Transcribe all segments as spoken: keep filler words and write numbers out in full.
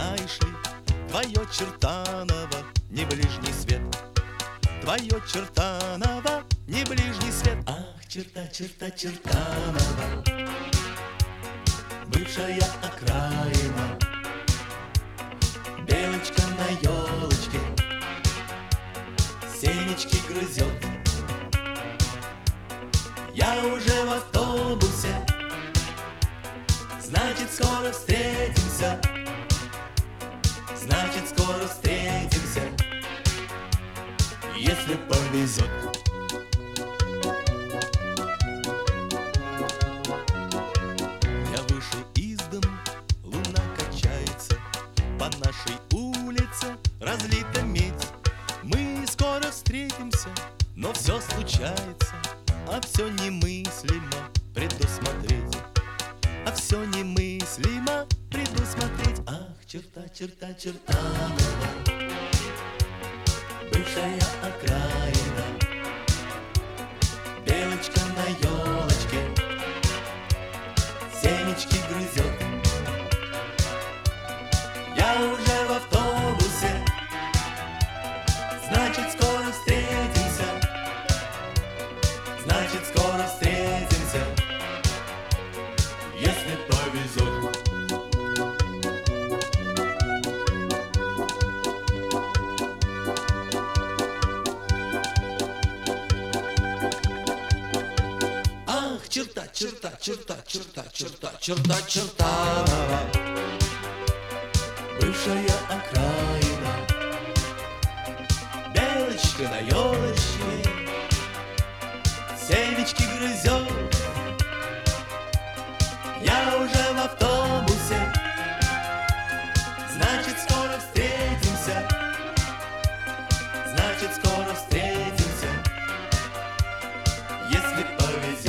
знаешь ли, твое Чертаново не ближний свет. Твое Чертаново не ближний свет. Ах, черта, черта, Чертаново, бывшая окраина. Белочка на елочке семечки грызет. Я уже в автобусе, значит, скоро встретимся. Значит, скоро встретимся, если повезет. Я вышел из дому, луна качается, по нашей улице разлита медь. Мы скоро встретимся, но все случается, а все немыслимо предусмотреть. А все немыслимо предусмотреть. Ах, черта, черта, Чертаново, бывшая окраина. Белочка на елочке семечки грызет. Я уже в автобусе, значит, скоро встретимся. Значит, скоро встретимся, если повезет. Ах, черта, черта, черта, черта, черта, черта, Чертаново, бывшая окраина. Белочка на елочке семечки грызет. Я уже в автобусе, значит, скоро встретимся. Значит, скоро встретимся, если повезет.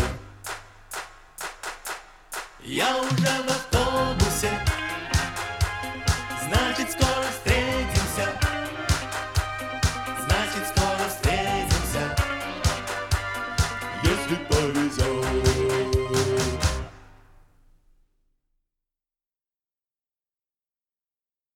Я уже в автобусе, значит, скоро